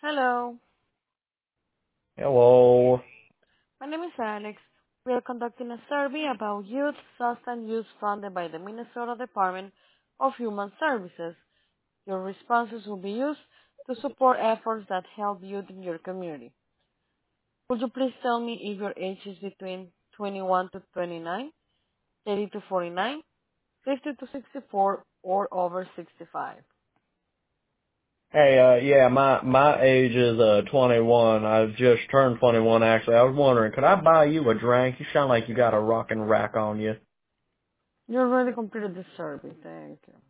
Hello, Hello. my name is Alex. We are conducting a survey about youth substance use funded by the Minnesota Department of Human Services. Your responses will be used to support efforts that help youth in your community. Would you please tell me if your age is between 21 to 29, 30 to 49, 50 to 64, or over 65? Hey, yeah, my age is 21. I've just turned 21 actually. I was wondering, could I buy you a drink? You sound like you got a rockin' rack on you. You already completed the survey. Thank you.